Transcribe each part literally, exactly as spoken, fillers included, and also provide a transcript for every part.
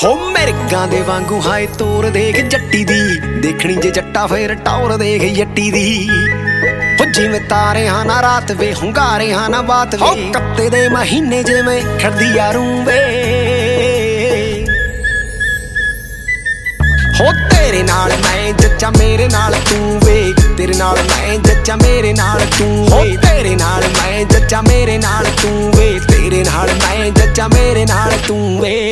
ਹੋ ਮਿਰਗਾਂ ਦੇ ਵਾਂਗੂ ਹਾਏ ਤੋਰ ਦੇਖ ਜੱਟੀ ਦੀ, ਦੇਖਣੀ ਜੇ ਜੱਟਾ ਫੇਰ ਟੌਰ ਦੇਖ ਜੱਟੀ ਦੀ। ਹੋ ਜਿਵੇਂ ਤਾਰੇ ਹਾਂ ਨਾ ਰਾਤ ਵੇ, ਹੁੰਗਾਰੇ ਹਾਂ ਨਾ ਬਾਤ ਵੇ, ਕੱਤੇ ਦੇ ਮਹੀਨੇ ਜਿਵੇਂ ਖੜਦੀ ਆ ਰੂੰ ਵੇ। ਹੋ ਤੇਰੇ ਨਾਲ ਮੈਂ ਜੱਚਾ ਮੇਰੇ ਨਾਲ ਤੂੰ ਵੇ, ਤੇਰੇ ਨਾਲ ਮੈਂ ਜੱਚਾ ਮੇਰੇ ਨਾਲ ਤੂੰ ਵੇ, ਤੇਰੇ ਨਾਲ ਮੈਂ ਜੱਚਾ ਮੇਰੇ ਨਾਲ ਤੂੰ ਵੇ, ਤੇਰੇ ਨਾਲ ਮੈਂ ਜੱਚਾ ਮੇਰੇ ਨਾਲ ਤੂੰ ਵੇ।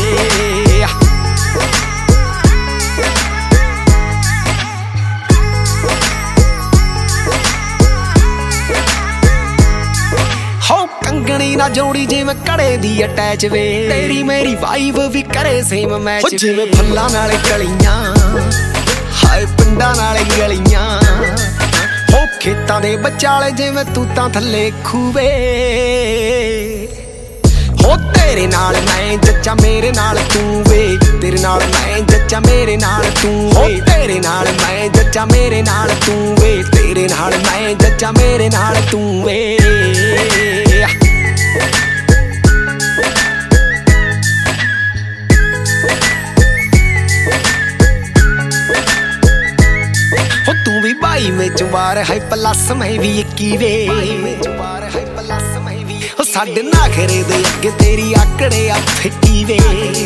ਹੋ ਕੰਗਣੀ ਨਾ ਜੋੜੀ ਜਿਵੇਂ ਕੜੇ ਦੀ ਅਟੈਚ ਵੇ, ਤੇਰੀ ਮੇਰੀ ਵਾਈਬ ਵੀ ਕਰੇ ਸੇਮ ਮੈਚ। ਜਿਵੇਂ ਫੁੱਲਾਂ ਨਾਲ ਕਲੀਆਂ ਹਾਏ ਪਿੰਡਾਂ ਨਾਲ ਗਲੀਆਂ, ਹੋ ਖੇਤਾਂ ਦੇ ਵਿਚਾਲੇ ਜਿਵੇਂ ਤੂੰ ਤਾਂ ਥੱਲੇ ਖੂਵੇ। ਹੋ ਤੇਰੇ ਨਾਲ ਮੈਂ ਜੱਚਾ ਮੇਰੇ ਨਾਲ ਤੂੰ ਵੇ, ਤੇਰੇ ਨਾਲ ਮੈਂ ਜੱਚਾ ਮੇਰੇ ਨਾਲ ਤੂੰ ਵੇ, ਤੇਰੇ ਨਾਲ ਮੈਂ ਜੱਚਾ ਮੇਰੇ ਨਾਲ ਤੂੰ ਵੇ, ਤੇਰੇ ਨਾਲ ਮੈਂ ਜੱਚਾ ਮੇਰੇ ਨਾਲ ਤੂੰ ਵੇ। ਹੋ ਤੂੰ ਵੀ ਬਾਈ ਵਿੱਚ ਵਾਰ ਹੈ ਪਲੱਸ ਮੈਂ ਵੀ ਇੱਕੀ ਵੇ, ਹੋ ਸਾਡੇ ਨਾਖਰੇ ਦੇ ਅੱਗੇ ਤੇਰੀ ਆਕੜੇ ਆ ਫਿੱਕੀ ਵੇ।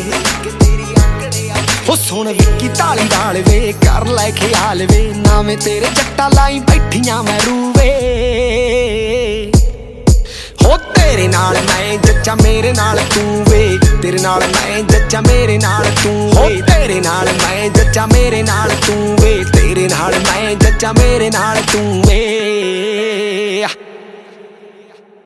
ਹੋ ਸੁਣ ਵਿੱਕੀ ਢਾਲੀ ਵਾਲ ਵੇ, ਕਰ ਲੈ ਖਿਆਲ ਵੇ, ਨਾਵੇਂ ਤੇਰੇ ਜੱਟਾ ਲਾਈ ਬੈਠੀਆਂ ਮੈਂ ਰੂਵੇ। ਹੋ ਤੇਰੇ ਨਾਲ ਮੈਂ ਜੱਚਾ ਮੇਰੇ ਨਾਲ ਤੂੰ ਵੇ, ਤੇਰੇ ਨਾਲ ਮੈਂ ਜੱਚਾ ਮੇਰੇ ਨਾਲ ਤੂੰ ਵੇ, ਤੇਰੇ ਨਾਲ ਮੈਂ ਜੱਚਾ ਮੇਰੇ ਨਾਲ ਤੂੰ ਵੇ, ਤੇਰੇ ਨਾਲ ਮੈਂ ਜੱਚਾ ਮੇਰੇ ਨਾਲ ਤੂੰ ਵੇ।